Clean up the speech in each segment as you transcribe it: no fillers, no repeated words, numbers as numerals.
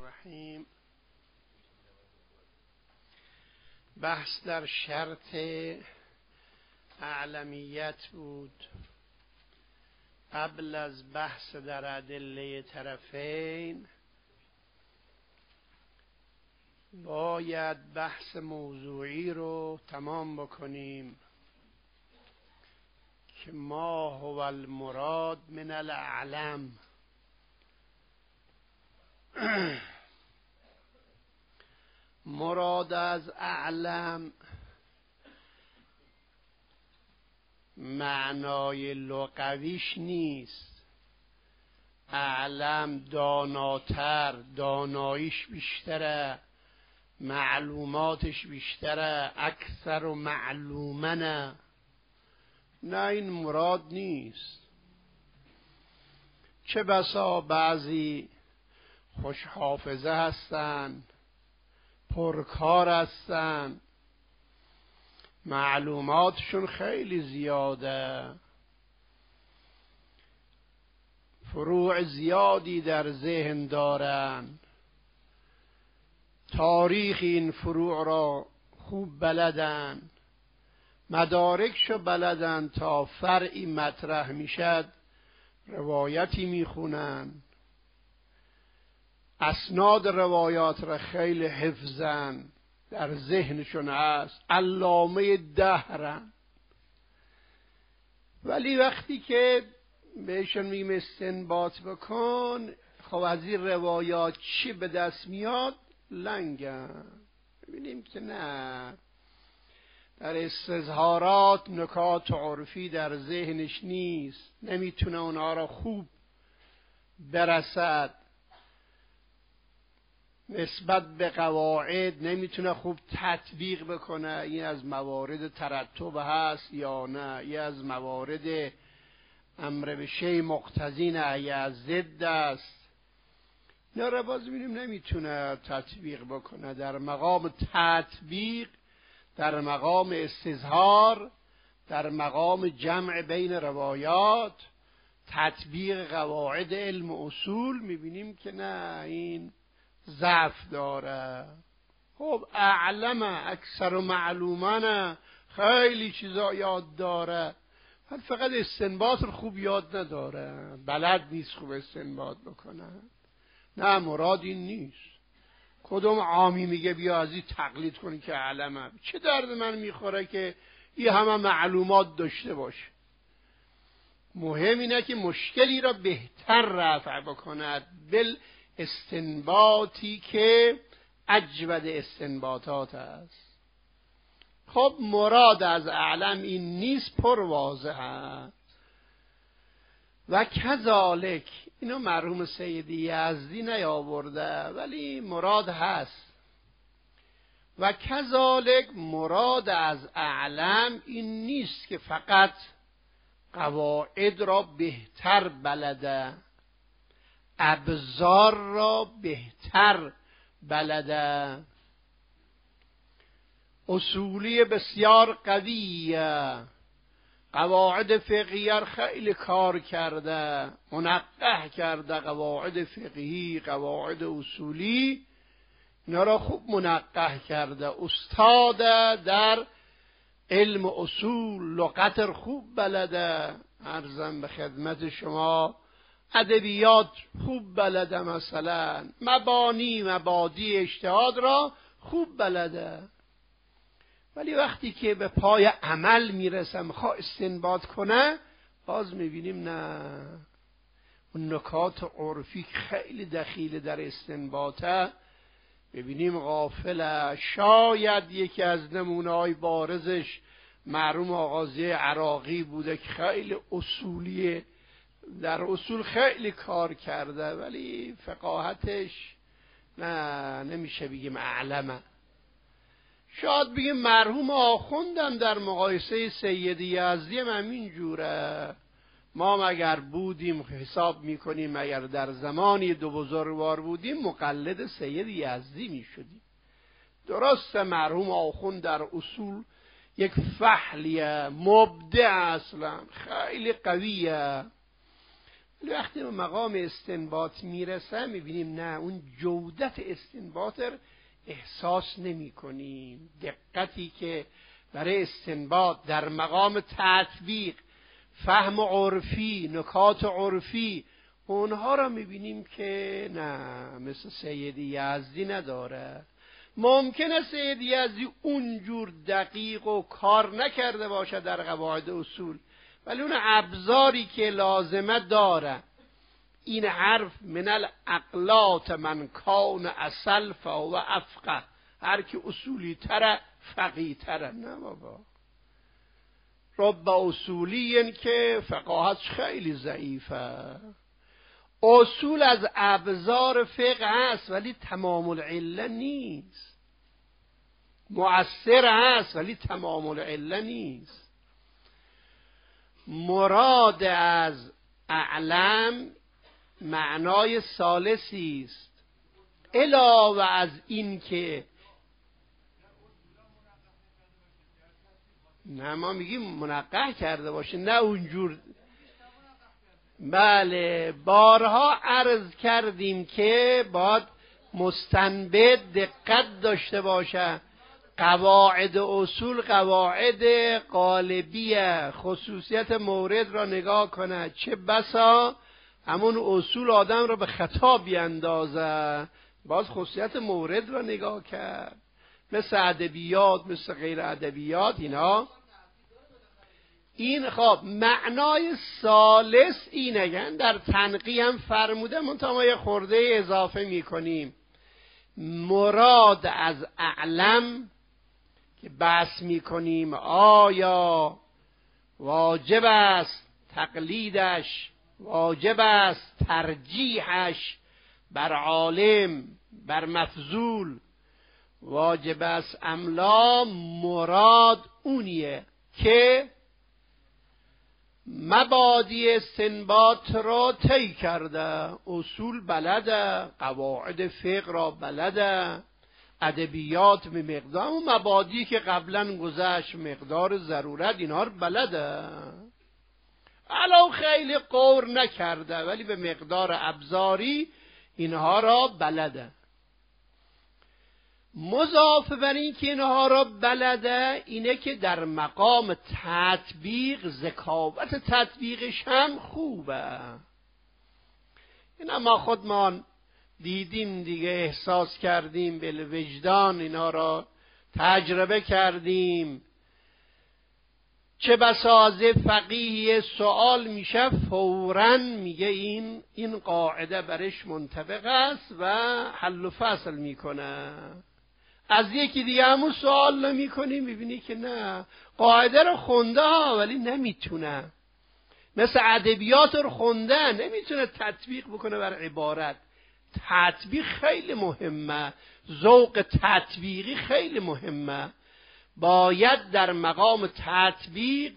الرحیم. بحث در شرط اعلمیت بود. قبل از بحث در ادله طرفین باید بحث موضوعی رو تمام بکنیم که ما هو المراد من الاعلم. مراد از اعلم معنای لغویش نیست. اعلم داناتر، داناییش بیشتره، معلوماتش بیشتره، اکثر و معلومنه. نه، این مراد نیست. چه بسا بعضی خوش حافظه هستن، پرکار هستن، معلوماتشون خیلی زیاده، فروع زیادی در ذهن دارن، تاریخ این فروع را خوب بلدن، مدارکشو بلدن، تا فرعی مطرح میشد روایتی میخونن، اسناد روایات را خیلی حفظن، در ذهنشون هست، علامه دهرن. ولی وقتی که بهشون میگیم استنباط بکن، خب از این روایات چی به دست میاد؟ لنگن. ببینیم که نه، در استظهارات نکات عرفی در ذهنش نیست، نمیتونه اونها را خوب برسد، نسبت به قواعد نمیتونه خوب تطبیق بکنه. این از موارد ترتب هست یا نه، این از موارد امر به شیء مقتضی نهی از ضد است. نه را باز میبینیم نمیتونه تطبیق بکنه. در مقام تطبیق، در مقام استظهار، در مقام جمع بین روایات، تطبیق قواعد علم و اصول، میبینیم که نه، این ضعف داره. خب اعلم، اکثر و معلومانه، خیلی چیزا یاد داره، فقط استنباط رو خوب یاد نداره، بلد نیست خوب استنباط بکنه. نه، مراد این نیست. کدوم عامی میگه بیا از این تقلید کنی که اعلمه؟ چه درد من میخوره که این همه معلومات داشته باشه؟ مهم اینه که مشکلی را بهتر رفع بکند بل استنباطی که اجود استنباطات است. خب مراد از اعلم این نیست، پر واضحه. و کذالک، اینو مرحوم سیدی یزدی نیاورده ولی مراد هست. و کذالک مراد از اعلم این نیست که فقط قواعد را بهتر بلده، ابزار را بهتر بلده، اصولی بسیار قویه، قواعد فقهیه خیلی کار کرده، منقح کرده، قواعد فقهی، قواعد اصولی، اینا را خوب منقح کرده، استاد در علم اصول، لغت خوب بلده. عرضم به خدمت شما ادبیات خوب بلده، مثلا مبادی اجتهاد را خوب بلده. ولی وقتی که به پای عمل میرسه، میخواد استنباط کنه، باز میبینیم نه، اون نکات عرفی خیلی دخیل در استنباطه، ببینیم غافله. شاید یکی از نمونه‌های بارزش مرحوم آغازی عراقی بوده که خیلی اصولیه، در اصول خیلی کار کرده، ولی فقاهتش نه، نمیشه بگیم اعلمه. شاید بگیم مرحوم آخوندم در مقایسه سیدی یزدی هم همین جوره. ما مگر بودیم حساب میکنیم، مگر در زمانی دو بزرگوار بودیم مقلد سید یزدی میشدیم. درسته مرحوم آخوند در اصول یک فحلیه، مبدع، اصلا خیلی قویه، ولی وقتی به مقام استنباط میرسه میبینیم نه، اون جودت استنباط رو احساس نمی کنیم. دقتی که برای استنباط در مقام تطبیق، فهم عرفی، نکات عرفی، اونها را میبینیم که نه، مثل سید یزدی نداره. ممکنه سید یزدی اونجور دقیق و کار نکرده باشه در قواعد اصول، ولی اون ابزاری که لازمه داره. این حرف من الاقلات من کان اصلف و افقه، هر که اصولی تره فقیه تره. نه بابا، رب اصولی که فقاهتش خیلی ضعیفه. اصول از ابزار فقه هست ولی تمام العله نیست. مؤثر هست ولی تمام العله نیست. مراد از اعلم معنای ثالثی است، علاوه از این که نه ما میگیم منقح کرده باشه، نه اونجور. بله، بارها عرض کردیم که باید مستنبط دقت داشته باشه. قواعد اصول قواعد قالبیه، خصوصیت مورد را نگاه کنه. چه بسا همون اصول آدم را به خطا بیندازه، باز خصوصیت مورد را نگاه کرد. مثل ادبیات، مثل غیر ادبیات، اینا. این خب معنای ثالث اینه، در تنقیح هم فرموده، منتها ما یه خورده اضافه میکنیم. مراد از اعلم که بحث میکنیم آیا واجب است تقلیدش، واجب است ترجیحش بر عالم، بر مفضول، واجب است املا. مراد اونیه که مبادی استنباط را طی کرده، اصول بلده، قواعد فقه را بلده، ادبیات به مقدار اون مبادی که قبلا گذشت، مقدار ضرورت، اینها رو بلده. علاوه خیلی قور نکرده ولی به مقدار ابزاری اینها را بلده. مضاف بر این که اینها را بلده اینه که در مقام تطبیق ذکاوت تطبیقش هم خوبه. اینا ما خودمان دیدیم دیگه، احساس کردیم، به وجدان اینا را تجربه کردیم. چه بسا فقیه سوال میشه فوراً میگه این قاعده برش منطبق است و حل و فصل میکنه. از یکی دیگه همون سوال نمیکنی، میبینی که نه، قاعده رو خونده ولی نمیتونه. مثل ادبیات رو خونده نمیتونه تطبیق بکنه بر عبارت. تطبیق خیلی مهمه، ذوق تطبیقی خیلی مهمه. باید در مقام تطبیق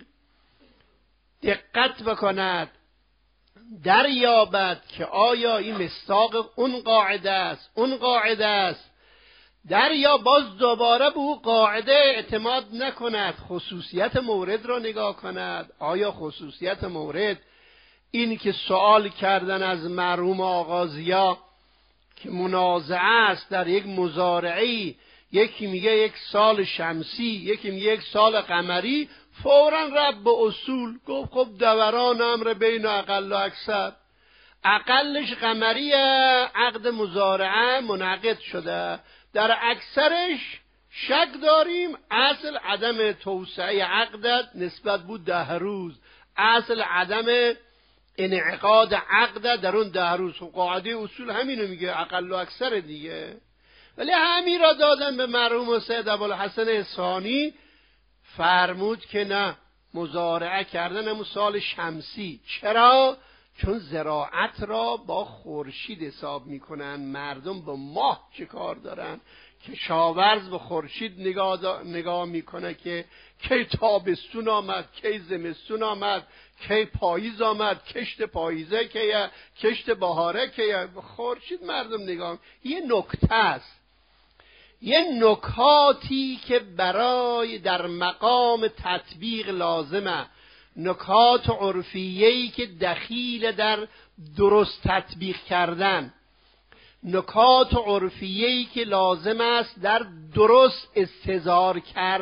دقت بکند، دریابد که آیا این مصداق اون قاعده است، اون قاعده است، دریا باز دوباره به او قاعده اعتماد نکند، خصوصیت مورد را نگاه کند. آیا خصوصیت مورد این که سوال کردن از مرحوم آغازیا که منازعه است در یک مزارعی، یکی میگه یک سال شمسی، یکی میگه یک سال قمری، فوراً رب به اصول گفت خب دوران امر بین اقل و اکثر، اقلش قمریه، عقد مزارعه منعقد شده، در اکثرش شک داریم، اصل عدم توسعه عقدت نسبت بود 10 روز، اصل عدم انعقاد عقدت در اون 10 روز. قاعده اصول همینو میگه، اقل و اکثر دیگه. ولی همین را دادن به مرحوم سید ابوالحسن اصفهانی، فرمود که نه، مزارعه کردن همون سال شمسی. چرا؟ چون زراعت را با خورشید حساب میکنن، مردم با ماه چه کار دارن؟ کشاورز به خورشید نگاه میکنه که کی تابستون آمد، کی زمستون آمد، کی پاییز آمد، کشت پاییزه کیه، کشت بهاره کیه. خورشید مردم نگاه. یه نکته است، یه نکاتی که برای در مقام تطبیق لازمه، نکات عرفیه‌ای که دخیل در درست تطبیق کردن، نکات عرفیه‌ای که لازم است در درست استظهار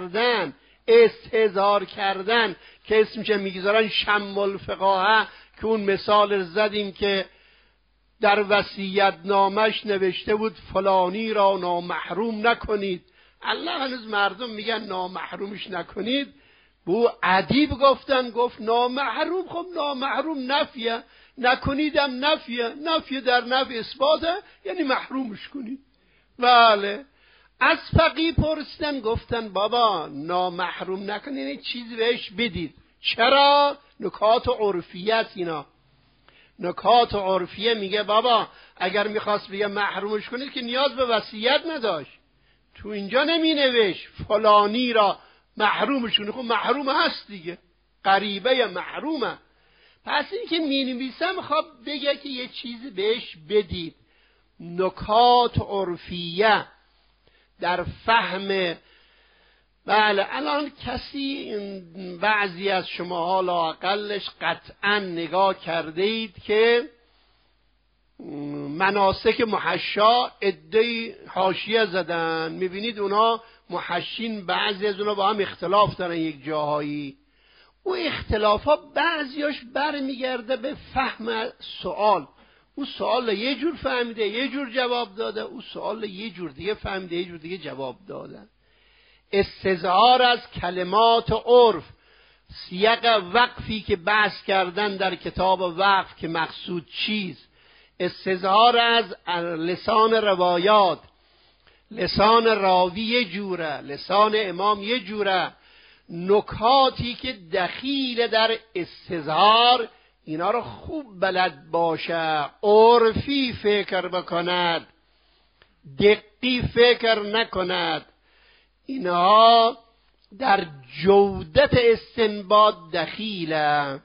کردن که اسمش میگذارن شم الفقاهه، که اون مثال زدیم که در وصیت نامش نوشته بود فلانی را نامحروم نکنید. الله هنوز مردم میگن نامحرومش نکنید. بو ادیب گفت نامحروم. خب نامحروم نفیه، نکنیدم نفیه در نفی اثباته، یعنی محرومش کنید. بله. از فقیه پرسیدن، گفتن بابا نامحروم نکنید، یعنی چیزی بهش بدید. چرا؟ نکات عرفیه است اینا. نکات عرفیه میگه بابا اگر میخواست بگه محرومش کنید که نیاز به وصیت نداشت. تو اینجا نمی نوشت فلانی را محرومش کنید. خب محروم هست دیگه، قریبه محرومه. پس این که می نویسم خب بگه که یه چیزی بهش بدید. نکات عرفیه در فهم. بله الان کسی، بعضی از شما لااقلش قطعا نگاه کرده اید که مناسک محشا عده‌ای حاشیه زدن، میبینید اونا محشین بعضی از اونا با هم اختلاف دارن یک جاهایی. او اختلافا بعضیاش برمیگرده به فهم سوال. او سوال یه جور فهمیده یه جور جواب داده، او سوال یه جور دیگه فهمیده یه جور دیگه جواب داده. استظهار از کلمات عرف، سیاق وقفی که بحث کردن در کتاب وقف که مقصود چیز، استظهار از لسان روایات، لسان راوی یه جوره، لسان امام یه جوره، نکاتی که دخیل در استظهار اینا رو خوب بلد باشه، عرفی فکر بکند، دقیق فکر نکند. اینها در جودت استنباط دخیله.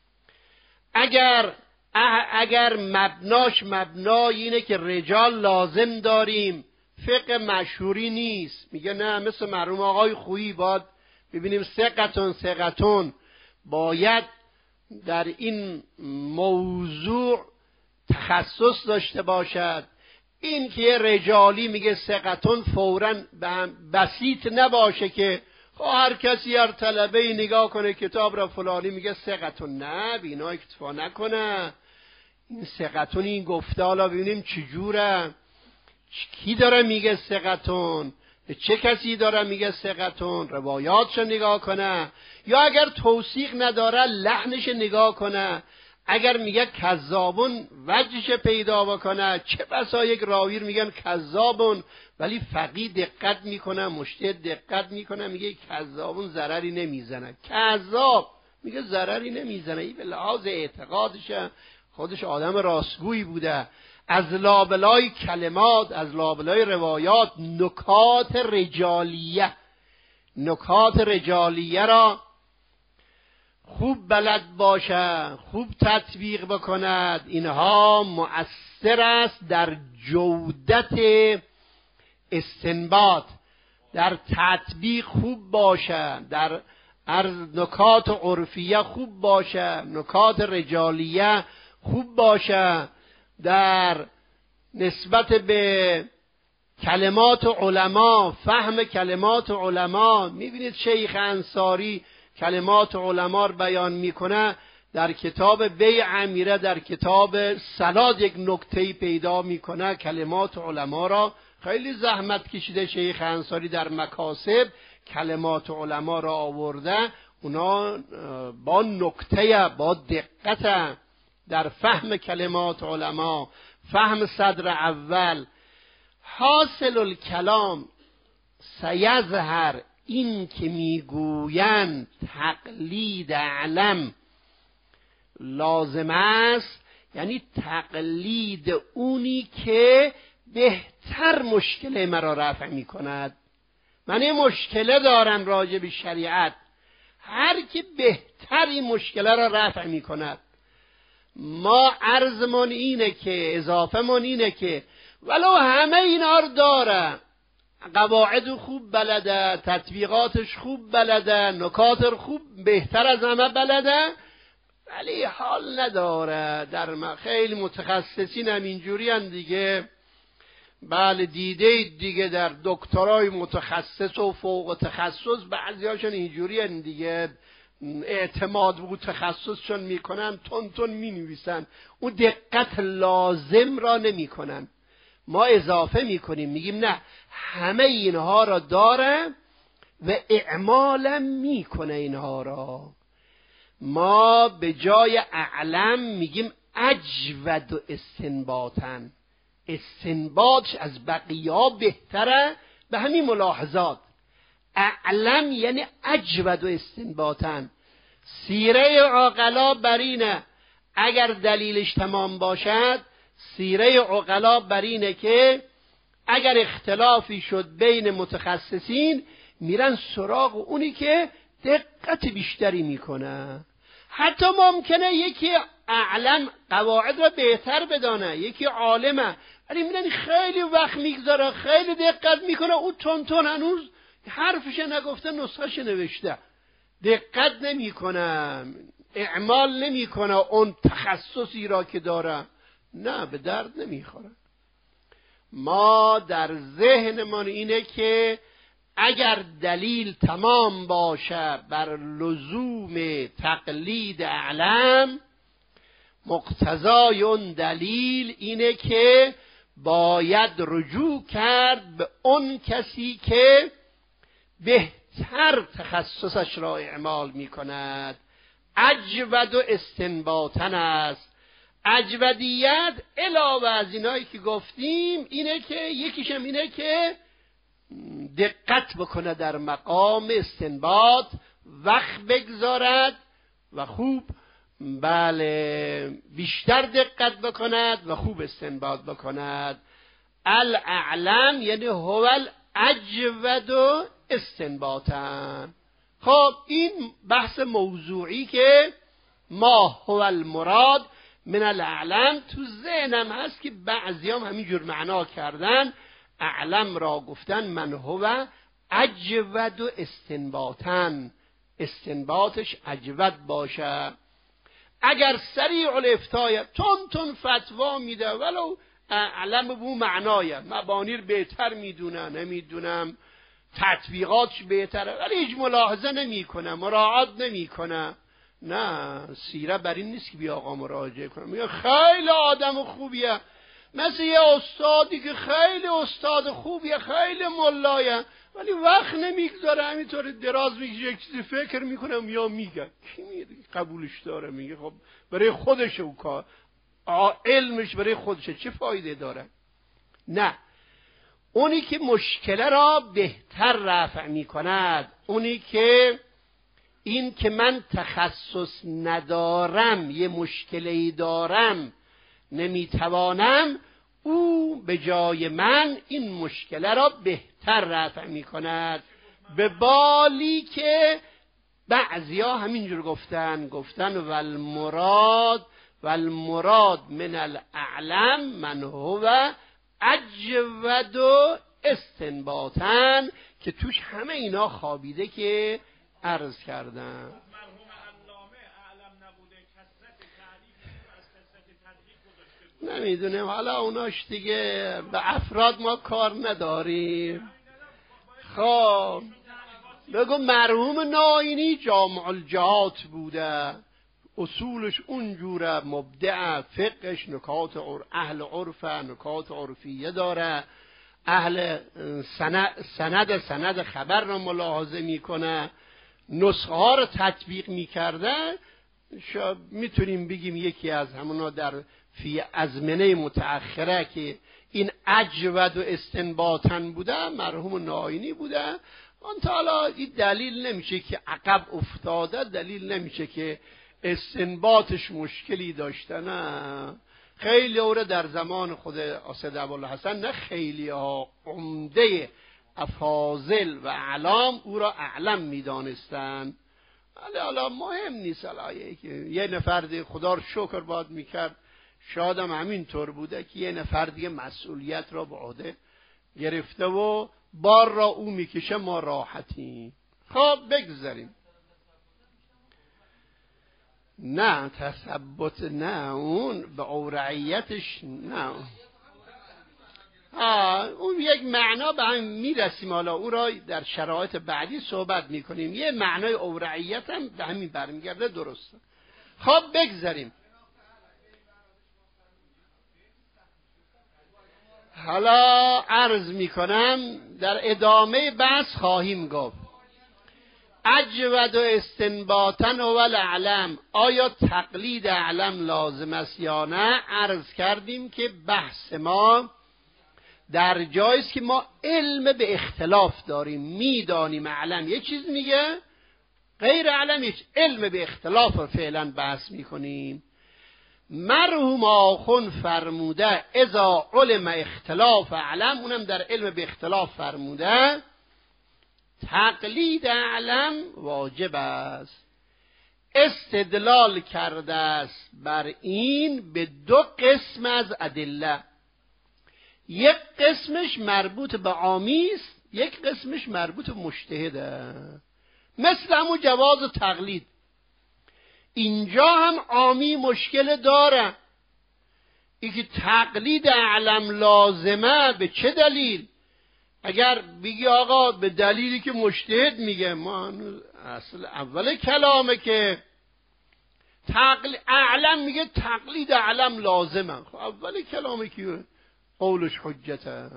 اگر مبناش مبنای اینه که رجال لازم داریم، فقه مشهوری نیست. میگه نه، مثل مرحوم آقای خویی باید ببینیم ثقتون باید در این موضوع تخصص داشته باشد. این که رجالی میگه ثقتون فوراً بسیط نباشه که هر کسی هر طلبه نگاه کنه کتاب را فلانی میگه ثقتون، نه بینا اکتفا نکنه. این ثقتون این گفته حالا ببینیم چجوره، کی داره میگه ثقتون، چه کسی داره میگه ثقتون، روایاتشو نگاه کنه، یا اگر توثیق نداره لحنش نگاه کنه. اگر میگه کذابون وجهش پیدا بکنه. چه بسا یک راوی میگن کذابون ولی فقیه دقت میکنه، مجتهد دقت میکنه، میگه کذابون ضرری نمیزنه. کذاب میگه ضرری نمیزنه، این به لحاظ اعتقادشه، خودش آدم راستگویی بوده. از لابلای کلمات، از لابلای روایات، نکات رجالیه را خوب بلد باشه، خوب تطبیق بکند. اینها مؤثر است در جودت استنباط، در تطبیق خوب باشه، در نکات عرفیه خوب باشه، نکات رجالیه خوب باشه، در نسبت به کلمات علما، فهم کلمات علما. میبینید شیخ انصاری کلمات علما رو بیان میکنه، در کتاب بیع میره، در کتاب صلات یک نکته پیدا میکنه، کلمات علما را خیلی زحمت کشیده شیخ انصاری در مکاسب، کلمات علما را آورده، اونا با نکته، با دقت در فهم کلمات علما، فهم صدر اول. حاصل الکلام سیظهر، این که میگویند تقلید علم لازم است، یعنی تقلید اونی که بهتر مشکل مرا رفع میکند. من یه مشکله دارم راجع به شریعت، هر کی بهتری مشکله را رفع میکند. ما عرضمون اینه که، اضافه‌مون اینه که ولو همه اینا رو داره، قواعد خوب بلده، تطبیقاتش خوب بلده، نکات خوب بهتر از همه بلده، ولی حال نداره. در خیلی متخصصین هم اینجوری هم دیگه. بله دیده دیگه در دکترای متخصص و فوق تخصص بعضی هاشون اینجوری هم دیگه، اعتماد به تخصصشون میکنن، تون مینویسن، اون دقت لازم را نمیکنن. ما اضافه میکنیم، میگیم نه همه اینها را داره و اعمالم میکنه اینها را. ما به جای اعلم میگیم اجود و استنباطن. استنباطش از بقیه بهتره به همین ملاحظات. اعلم یعنی اجود و استنباطن. سیره عقلا بر اینه اگر دلیلش تمام باشد، سیره عقلا بر اینه که اگر اختلافی شد بین متخصصین میرن سراغ اونی که دقت بیشتری میکنه. حتی ممکنه یکی اعلم قواعد را بهتر بدانه، یکی عالمه، ولی میرن خیلی وقت میگذاره، خیلی دقت میکنه، او تون هنوز حرفش نگفته، نسخهش نوشته، دقت نمیکنه، اعمال نمیکنه اون تخصصی را که داره. نه، به درد نمیخوره. ما در ذهنمان اینه که اگر دلیل تمام باشه بر لزوم تقلید اعلم، مقتضای اون دلیل اینه که باید رجوع کرد به اون کسی که بهتر تخصصش را اعمال می کند. اجود و استنباطن است. اجودیت علاوه از اینایی که گفتیم اینه که یکیشم اینه که دقت بکنه در مقام استنباط، وقت بگذارد و خوب بیشتر دقت بکند و خوب استنباط بکند. الاعلم یعنی هو الاجود و استنباطا. خب این بحث موضوعی که ما هو المراد من الاعلم تو ذهنم هست که بعضی هم همینجور معنا کردن، اعلم را گفتن من هو اجود و استنباطا، استنباطش اجود باشه. اگر سریع الافتای تون فتوا میده ولو اعلم به اون معنایه، مبانیر بهتر میدونه، نمیدونم تطبیقاتش بهتره، ولی هیچ ملاحظه نمیکنه، مراعات نمیکنه. نه، سیره بر این نیست که بیا آقا مراجعه کنه، میگه خیلی آدم خوبیه، مثل یه استادی که خیلی استاد خوبیه، خیلی ملایه، ولی وقت نمیگذاره، همینطور دراز میکشه، یک چیزی فکر میکنم یا میگه. کی قبولش داره؟ میگه خب برای خودشه، او کار علمش برای خودشه، چه فایده داره؟ نه، اونی که مشکل را بهتر رفع میکند، اونی که این که من تخصص ندارم، یه مشکلی دارم، نمیتوانم، او به جای من این مشکل را بهتر رفع میکند. به بالی که بعضیا همینجور گفتن والمراد من الاعلم من هو اجود و استنباطا، که توش همه اینا خوابیده که عرض کردم. نمیدونم، حالا اوناش دیگه به افراد ما کار نداریم. خب بگو مرحوم ناینی جامع الجهات بوده، اصولش اونجوره، مبدع، فقهش نکات اهل عرفه، نکات عرفیه داره، اهل سند خبر رو ملاحظه میکنه، نسخه ها رو تطبیق میکرده. میتونیم بگیم یکی از همونا در فی ازمنه متأخره که این اجود و استنباطن بوده مرحوم ناینی بوده. اون تا حالا این دلیل نمیشه که عقب افتاده، دلیل نمیشه که استنباطش مشکلی داشته. نه، خیلی اوره در زمان خود سید ابوالحسن، نه خیلی ها، عمده افاضل و اعلام او را اعلم میدانستن. حالا مهم نیست، یه نفر دیگه خدا رو شکر باید میکرد، شادم همین طور بوده که یه نفر دیگه مسئولیت را به عهده گرفته و بار را او میکشه ما راحتیم. خب بگذاریم. نه تثبت نه، اون به اورعیتش نه، اون یک معنا به هم میرسیم، حالا او را در شرایط بعدی صحبت میکنیم. یه معنای اورعیت هم به همین برمیگرده. درسته. خب بگذاریم. حالا عرض میکنم در ادامه بحث خواهیم گفت اجود و استنباطن و الاعلم، آیا تقلید اعلم لازم است یا نه؟ عرض کردیم که بحث ما در جایی است که ما علم به اختلاف داریم، میدانیم اعلم یه چیز میگه، غیر اعلم یه علم به اختلاف رو فعلا بحث میکنیم. مرحوم آخون فرموده اذا علم اختلاف اعلم، اونم در علم به اختلاف فرموده تقلید اعلم واجب است. استدلال کرده است بر این به دو قسم از ادله، یک قسمش مربوط به عامی است، یک قسمش مربوط به مجتهده. مثل همون جواز و تقلید، اینجا هم عامی مشکل داره. این که تقلید اعلم لازمه به چه دلیل؟ اگر بگی آقا به دلیلی که مجتهد میگه، ما اصل اول کلامه که اعلم میگه تقلید اعلم لازمه. خب اول کلامه که قولش حجته.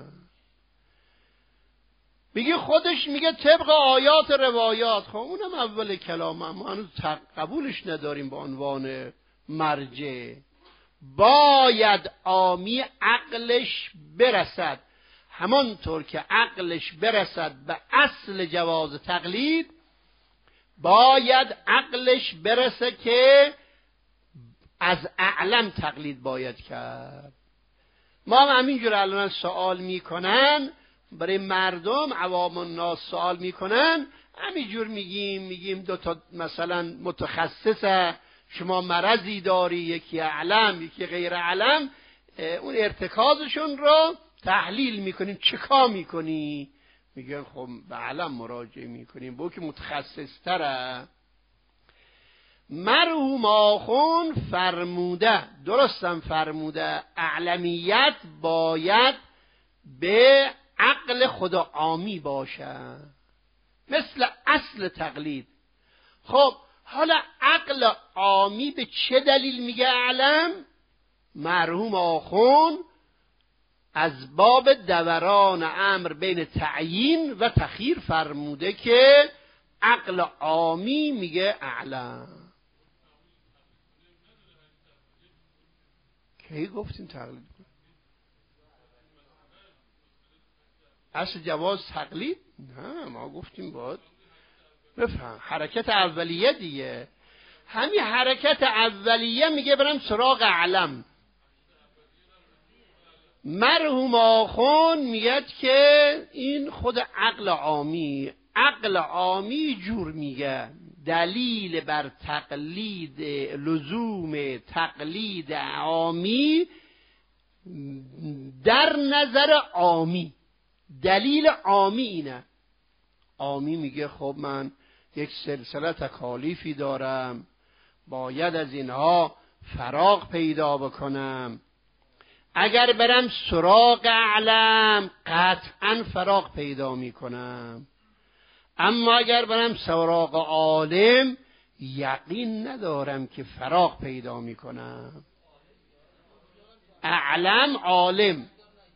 میگه خودش میگه طبق آیات روایات، خب اونم اول کلامه، ما هنوز قبولش نداریم به عنوان مرجع. باید عامی عقلش برسد، همانطور که عقلش برسد به اصل جواز تقلید، باید عقلش برسه که از اعلم تقلید باید کرد. ما هم همینجور الان سوال میکنن برای مردم، عوام الناس سوال میکنن، همینجور میگیم دو تا مثلا متخصصه، شما مرضی داری، یکی اعلم یکی غیر اعلم، اون ارتکازشون رو تحلیل میکنیم، چکار میکنی؟ میگن خب به علم مراجعه میکنیم، با که متخصص تره. مرحوم آخون فرموده، درستم فرموده، اعلمیت باید به عقل خدا عامی باشه، مثل اصل تقلید. خب حالا عقل عامی به چه دلیل میگه اعلم؟ مرحوم آخون از باب دوران امر بین تعیین و تخییر فرموده که عقل عامی میگه اعلم. کی گفتیم تقلید؟ اصل جواز تقلید؟ نه، ما گفتیم باید بفهم حرکت اولیه دیگه. همین حرکت اولیه میگه برم سراغ اعلم. مرحوم آخون میگه که این خود عقل عامی جور میگه دلیل بر تقلید، لزوم تقلید عامی در نظر عامی، دلیل عامی اینه. عامی میگه خب من یک سلسله تکالیفی دارم، باید از اینها فراغ پیدا بکنم. اگر برم سراغ اعلم قطعا فراغ پیدا میکنم، اما اگر برم سراغ عالم یقین ندارم که فراغ پیدا میکنم. اعلم عالم،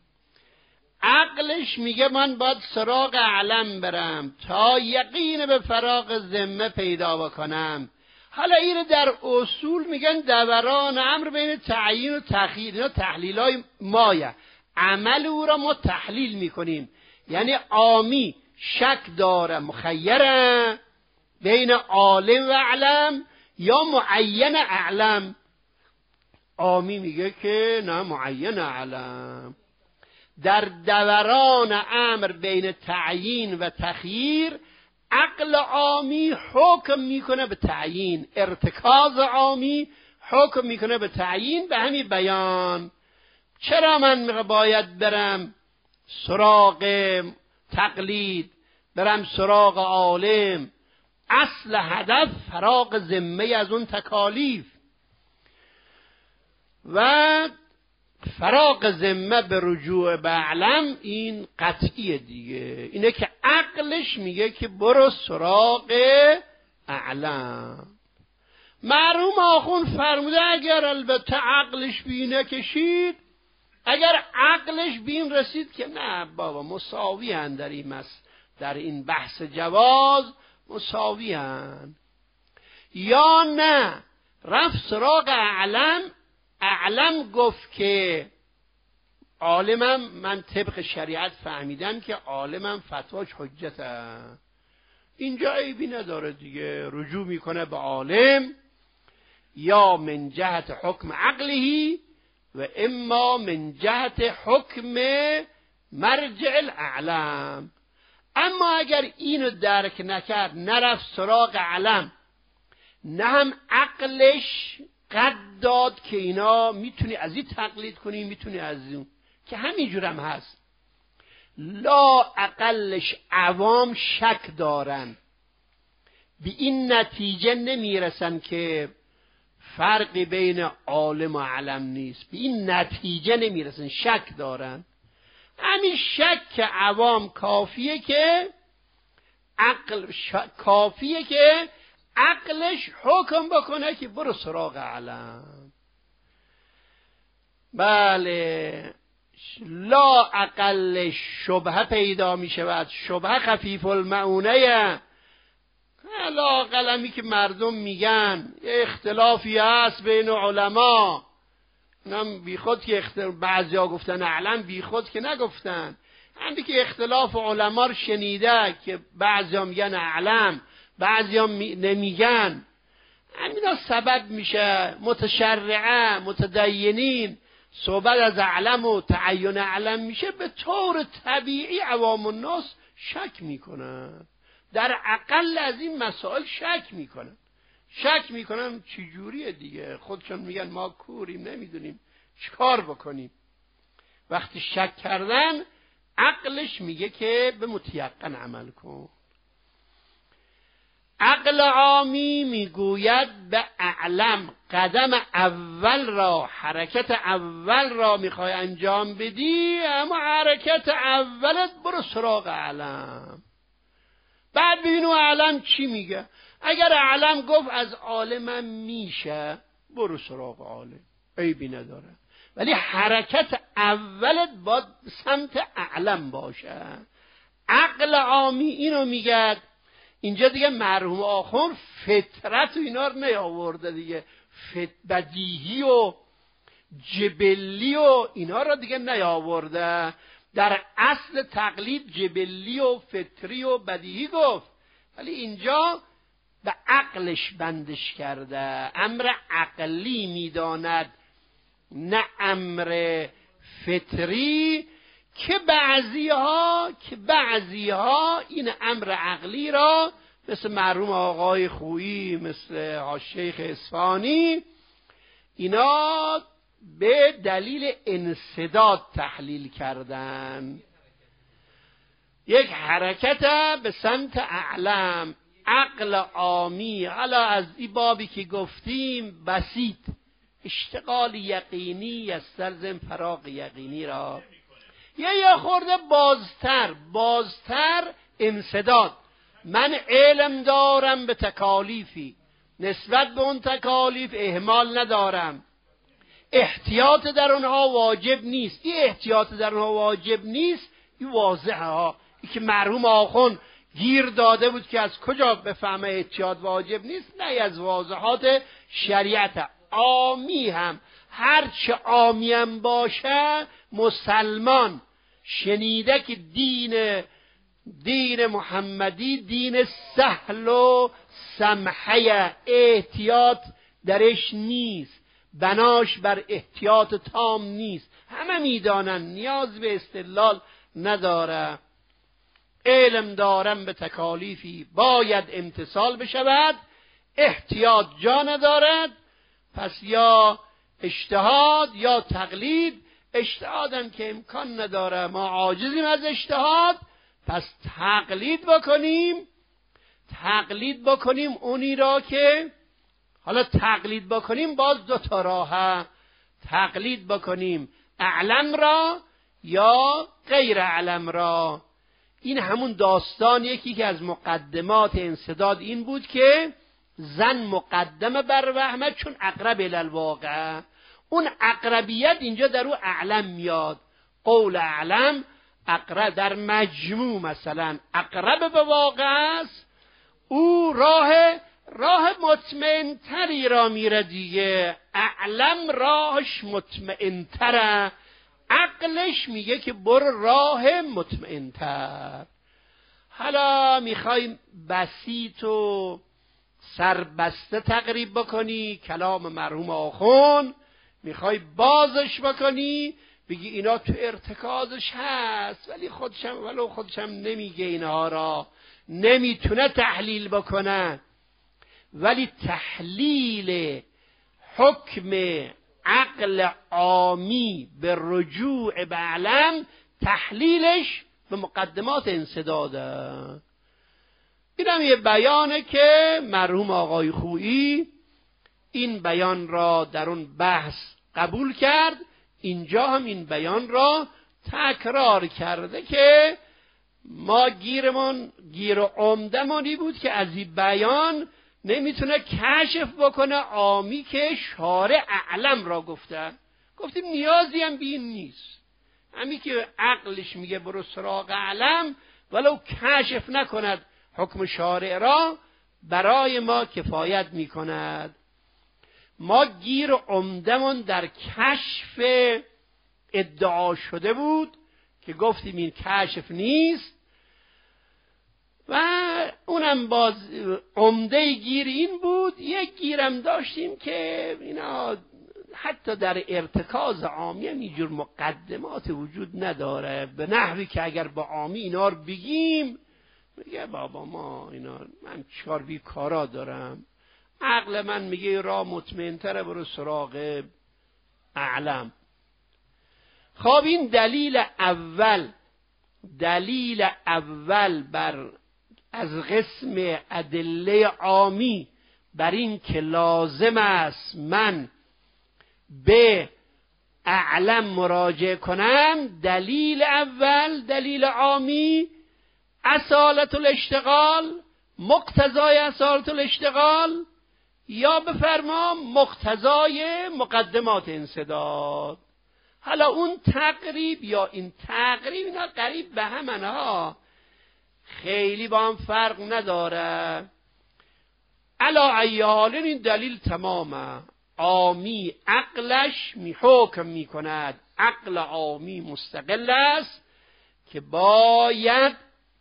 عقلش میگه من باید سراغ اعلم برم تا یقین به فراغ ذمه پیدا بکنم. حالا این در اصول میگن دوران امر بین تعیین و تخییر، اینا تحلیل های مایه، عمل او را ما تحلیل میکنیم. یعنی عامی شک داره مخیره بین عالم و اعلم یا معین اعلم، عامی میگه که نه معین اعلم. در دوران امر بین تعیین و تخییر عقل عامی حکم میکنه به تعیین، ارتکاز عامی حکم میکنه به تعیین. به همین بیان چرا من باید برم سراغ تقلید، برم سراغ عالم. اصل هدف فراغ ذمه از اون تکالیف و فراغ ذمه به رجوع به علم. این قطعیه دیگه، اینه که عقلش میگه که برو سراغ علم. مرحوم آخوند فرموده اگر البته عقلش بینه کشید، اگر عقلش بین رسید که نه بابا مساوی هن در این بحث جواز مساوی هن، یا نه رفت سراغ علم گفت که عالمم، من طبق شریعت فهمیدم که عالمم فتواش حجته، اینجا عیبی نداره دیگه، رجوع میکنه به عالم، یا من جهت حکم عقلی و اما من جهت حکم مرجع الاعلام. اما اگر اینو درک نکرد، نرفت سراغ علم، نه هم عقلش قد داد که اینا میتونی از این تقلید کنی، میتونی از اون، که همینجورم هست. لا اقلش عوام شک دارن، به این نتیجه نمیرسن که فرقی بین عالم و علم نیست، به این نتیجه نمیرسن، شک دارن. همین شک عوام کافیه که عقلش حکم بکنه که برو سراغ علم. بله، لا اقل شبهه پیدا می شود، شبهه خفیف المعونه. لا قلمی که مردم میگن یه اختلافی هست بین علما، نم بی خود که بعضیا گفتن علم، بی خود که نگفتن، همین که اختلاف علما رو شنیده که بعضیا میگن علم، بعضیا نمیگن، همینا سبب میشه متشرعه متدینین صحبت از علم و تعین علم میشه، به طور طبیعی عوام الناس شک میکنن، در اقل از این مسائل شک میکنن چجوریه دیگه، خودشون میگن ما کوریم نمیدونیم چیکار بکنیم. وقتی شک کردن عقلش میگه که به متیقن عمل کن. عقل عامی میگوید به اعلم قدم اول را، حرکت اول را میخوای انجام بدی، اما حرکت اولت برو سراغ علم، بعد ببینو علم چی میگه. اگر علم گفت از عالمم میشه، برو سراغ عالم، عیبی نداره، ولی حرکت اولت باید سمت علم باشه. عقل عامی اینو میگه. اینجا دیگه مرحوم آخوند فطرت و اینا رو نیاورده دیگه، بدیهی و جبلی و اینا رو دیگه نیاورده. در اصل تقلید جبلی و فطری و بدیهی گفت، ولی اینجا به عقلش بندش کرده، امر عقلی میداند نه امر فطری، که بعضیها این امر عقلی را مثل مرحوم آقای خویی، مثل شیخ اصفهانی، اینا به دلیل انسداد تحلیل کردن، یک حرکت به سمت اعلم. عقل عامی حالا از این بابی که گفتیم بسیط، اشتغال یقینی یستلزم فراغ یقینی را، یه خورده بازتر انسداد. من علم دارم به تکالیفی، نسبت به اون تکالیف اهمال ندارم، احتیاط در اونها واجب نیست. این احتیاط در اونها واجب نیست، این واضحه ها، این که مرحوم آخوند گیر داده بود که از کجا بفهمه احتیاط واجب نیست، نه از واضحات شریعت. عامی هم هرچه عامی هم باشه، مسلمان شنیده که دین محمدی دین سهل و سمحه، احتیاط درش نیست، بناش بر احتیاط تام نیست، همه میدانن، نیاز به استدلال نداره. علم دارم به تکالیفی باید امتثال بشود، احتیاط جا ندارد، پس یا اجتهاد یا تقلید. اجتهادم که امکان نداره، ما عاجزیم از اجتهاد، پس تقلید بکنیم اونی را که حالا تقلید بکنیم، باز دو تا راهه. تقلید بکنیم اعلم را یا غیر اعلم را. این همون داستان یکی که از مقدمات انسداد این بود که زن مقدمه بر وهمه چون اقرب الالواقع. اون اقربیت اینجا در او اعلم میاد. قول اعلم اقرب در مجموع مثلا اقرب به واقع است، او راه مطمئن تری را میره دیگه. اعلم راهش مطمئن تره، عقلش میگه که برو راه مطمئن تر. حالا میخوایم بسیط و سربسته تقریب بکنی کلام مرحوم آخوند، میخوای بازش بکنی بگی اینا تو ارتکازش هست، ولی خودشم نمیگه اینها را، نمیتونه تحلیل بکنه. ولی تحلیل حکم عقل عامی به رجوع به علم، تحلیلش به مقدمات انسداده. اینم یه بیانه که مرحوم آقای خویی این بیان را در اون بحث قبول کرد، اینجا هم این بیان را تکرار کرده که ما گیر و عمدمانی بود که از این بیان نمیتونه کشف بکنه عامی که شارع اعلم را گفتیم نیازی هم به این نیست. همین که عقلش میگه برو سراغ اعلم ولو کشف نکند حکم شارع را، برای ما کفایت میکند. ما گیر و عمدمون در کشف ادعا شده بود که گفتیم این کشف نیست، و اونم باز عمده گیر این بود. یک گیرم داشتیم که اینا حتی در ارتکاز عامی هم اینجور مقدمات وجود نداره، به نحوی که اگر با عامی اینا رو بگیم میگه بابا ما اینا من چیکار بی کارا دارم، عقل من میگه راه مطمئن‌تره برو سراغ اعلم. خب این دلیل اول بر از قسم ادله عامی بر این که لازم است من به اعلم مراجعه کنم، دلیل اول دلیل عامی اصالت الاشتغال، مقتضای اصالت الاشتغال، یا بفرما مقتضای مقدمات انسداد. حالا اون تقریب یا این تقریب اینا قریب به همن ها، خیلی با هم فرق نداره. علا ایال این دلیل تمامه. عامی عقلش حکم میکند، عقل عامی مستقل است که باید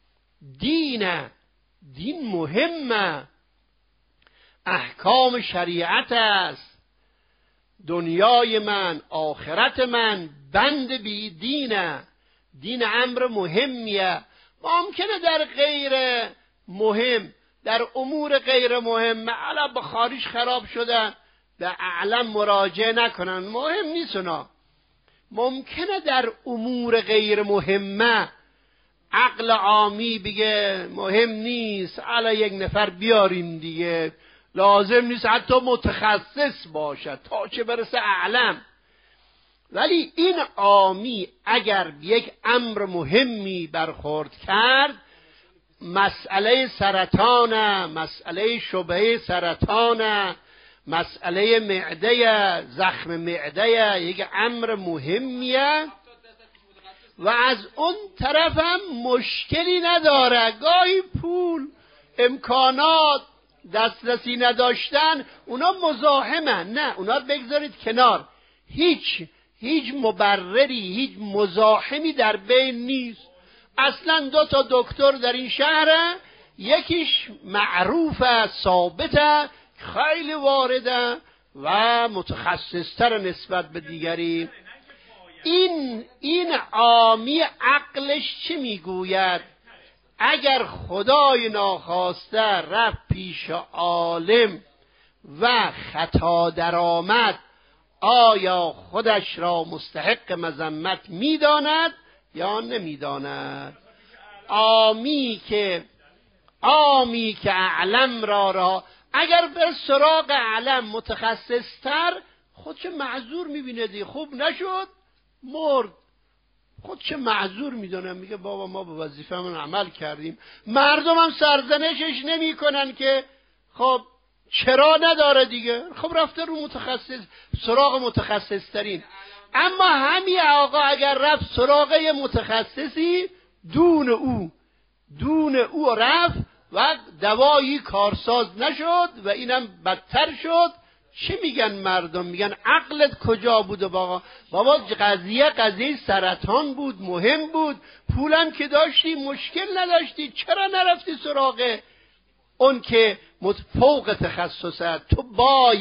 دین مهمه، احکام شریعت است، دنیای من آخرت من بند بی دینه، دین امر مهمیه. ممکنه در غیر مهم، در امور غیر مهم علا بخاریش خراب شدن به اعلم مراجعه نکنن، مهم نیست اونا. ممکنه در امور غیر مهمه عقل عامی بگه مهم نیست، علا یک نفر بیاریم دیگه، لازم نیست حتی متخصص باشد تا چه برسه اعلم. ولی این عامی اگر یک امر مهمی برخورد کرد، مسئله سرطانه، مسئله شبهه سرطانه، مسئله معده، زخم معده، یک امر مهمیه و از اون طرف هم مشکلی نداره، گاهی پول، امکانات، دسترسی نداشتن، اونا مزاحمن. نه، اونا بگذارید کنار، هیچ مبرری، هیچ مزاحمی در بین نیست. اصلا 2 تا دکتر در این شهره، یکیش معروفه، ثابته، خیلی وارده و متخصصتر نسبت به دیگری. این عامی عقلش چی میگوید؟ اگر خدای ناخواسته رفت پیش عالم و خطا درآمد، آیا خودش را مستحق مذمت میداند یا نمیداند؟ عامی که اعلم را اگر به سراغ اعلم متخصصتر خودش معذور میبینه دی، خوب نشد مرد، خودش معذور میدونم، میگه بابا ما به وظیفه‌مون عمل کردیم. مردم هم سرزنشش نمیکنن که خب چرا نداره دیگه، خب رفته رو متخصص، سراغ متخصص ترین. اما همین آقا اگر رفت سراغ متخصصی دون او رفت و دوایی کارساز نشد و اینم بدتر شد، چی میگن مردم؟ میگن عقلت کجا بود بابا قضیه سرطان بود، مهم بود، پولم که داشتی مشکل نداشتی، چرا نرفتی سراغ اون که فوق تخصصت؟ تو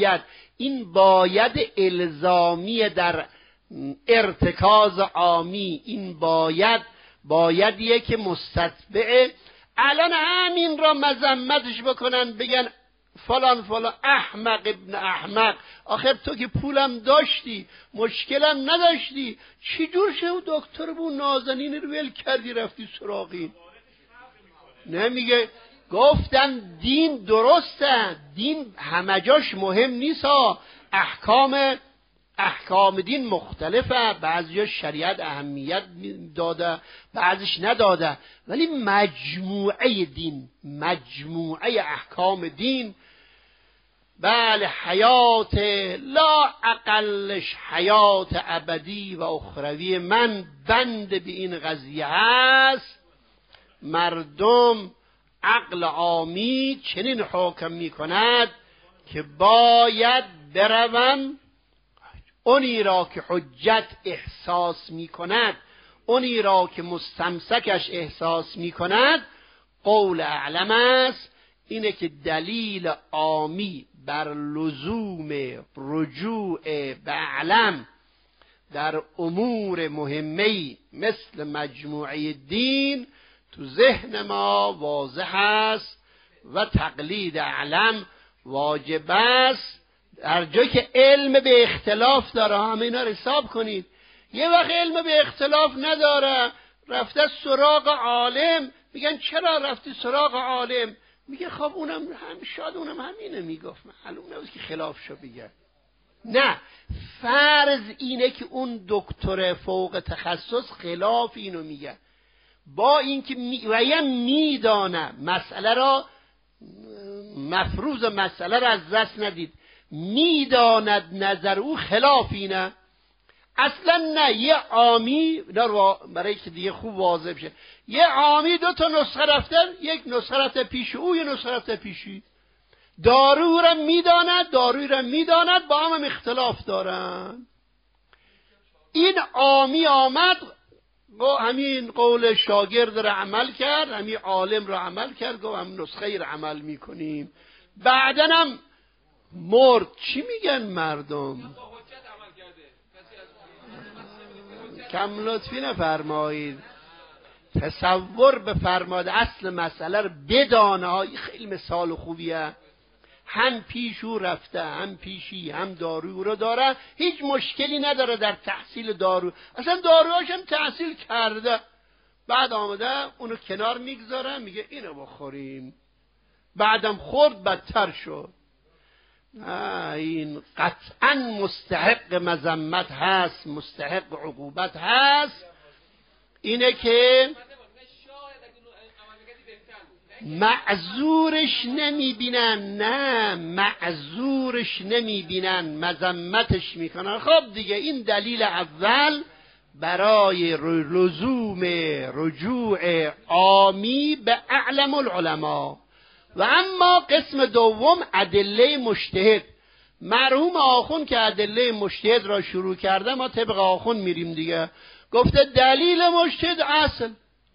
باید الزامی در ارتکاز عامی، این بایدیه که مستتبعه. الان همین را مذمتش بکنن، بگن فلان احمق ابن احمق، آخر تو که پولم داشتی مشکلم نداشتی، چی جور شد دکتر بو نازنین رو ول کردی رفتی سراغی؟ نمیگه گفتم دین درسته، دین همه جاش مهم نیست ها، احکام دین مختلفه، بعضی شریعت اهمیت داده بعضیش نداده، ولی مجموعه احکام دین بله حیات لا اقلش حیات ابدی و اخروی. من بند به این قضیه هست، مردم عقل عامی چنین حکم می کند که باید بروم اونی را که حجت احساس می کند، اونی را که مستمسکش احساس می کند قول اعلم است. اینه که دلیل عامی بر لزوم رجوع به اعلم در امور مهمه‌ای مثل مجموعه دین تو ذهن ما واضح است و تقلید اعلم واجب است. در جایی که علم به اختلاف داره، همه اینا رو حساب کنید، یه وقت علم به اختلاف نداره رفته سراغ عالم، میگن چرا رفتی سراغ عالم؟ میگه خب اونم شاید اونم همینه میگفت، معلوم نبود که خلاف شو بگه. نه، فرض اینه که اون دکتر فوق تخصص خلاف اینو میگه، با اینکه میدانه مسئله را، مفروض مسئله را از دست ندید، میداند نظر او خلاف اینه اصلا. نه، یه عامی برای که دیگه خوب واضح بشه، یه عامی 2 تا نسخه رفتن، یک نسخه رفته پیش او، یه نسخه رفته پیشی، داروی را میداند با هم اختلاف دارن. این عامی آمد همین قول شاگرد را عمل کرد، همین عالم را عمل کرد، گفت هم نسخه را عمل میکنیم، بعدن هم مرد. چی میگن مردم؟ کم لطفی نفرمایید، تصور بفرمایید، اصل مسئله رو بدانه. خیلی مثال خوبیه، هم پیشو رفته، هم پیشی، هم دارو رو داره، هیچ مشکلی نداره در تحصیل دارو، اصلا داروهاش هم تحصیل کرده، بعد آمده اونو کنار میگذاره، میگه اینو بخوریم، بعدم خورد بدتر شد. این قطعا مستحق مذمت هست، مستحق عقوبت هست. اینه که معذورش نمیبینن، نه معذورش نمیبینن، مذمتش میکنن. خب دیگه این دلیل اول برای لزوم رجوع عامی به اعلم العلماء. و اما قسم دوم ادله مجتهد. مرحوم آخوند که ادله مجتهد را شروع کرده، ما طبق آخوند میریم دیگه. گفته دلیل مجتهد اصل.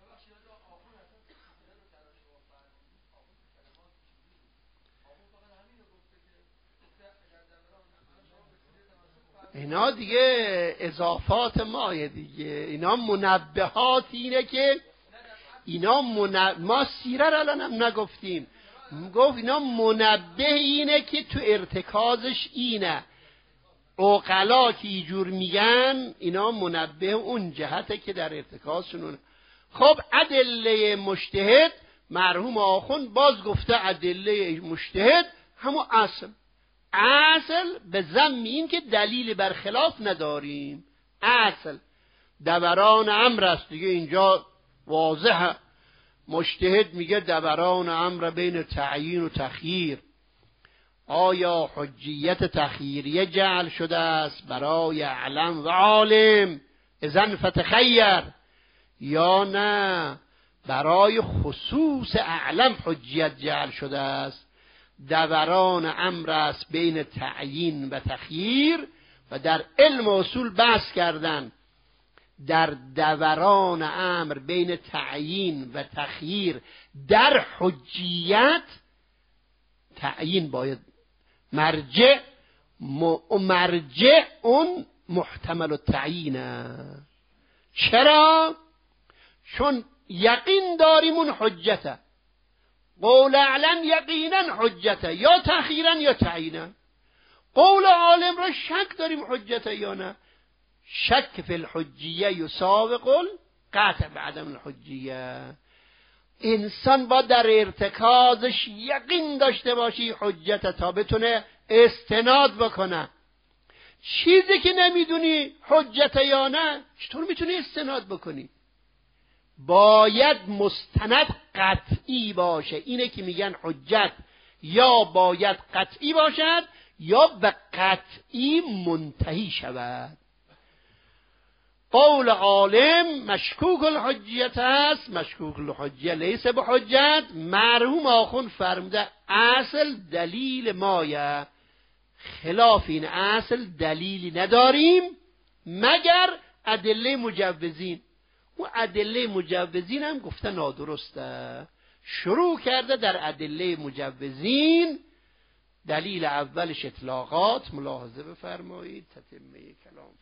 اینا دیگه اضافات مایه دیگه، اینا منبهات. اینه که اینا ما سیره را الان هم نگفتیم، گفت اینا منبه اینه که تو ارتکازش اینه. عقلا که اینجور میگن اینا منبه اون جهته که در ارتکازشون. خب ادله مجتهد، مرحوم آخوند باز گفته ادله مجتهد همون اصل به ضمن این که دلیل بر خلاف نداریم. اصل دوران امر است دیگه، اینجا واضحه. مجتهد میگه دوران امر بین تعیین و تخییر. آیا حجیت تخییریه جعل شده است برای علم و عالم اذن فتخیر، یا نه برای خصوص اعلم حجیت جعل شده است؟ دوران امر است بین تعیین و تخییر و در علم اصول بحث کردن در دوران امر بین تعیین و تخییر در حجیت تعیین باید مرجع اون محتمل التعیینه. چرا؟ چون یقین داریم اون حجته، قول اعلم یقینا حجته، یا تخییرا یا تعیینا. قول عالم را شک داریم حجته یا نه. شک فی الحجیه یساوق القطع بعدم الحجیه. انسان با در ارتکازش یقین داشته باشی حجت تا بتونه استناد بکنه. چیزی که نمیدونی حجت یا نه چطور میتونی استناد بکنی؟ باید مستند قطعی باشه. اینه که میگن حجت یا باید قطعی باشد یا به قطعی منتهی شود. قول عالم مشکوک الحجیت است، مشکوک الحجیه لیس به حجت. مرحوم آخوند فرموده اصل دلیل مایه، خلاف این اصل دلیلی نداریم مگر ادله مجوزین. و ادله مجوزین هم گفته نادرسته. شروع کرده در ادله مجوزین، دلیل اولش اطلاقات، ملاحظه بفرمایید تتمه کلام.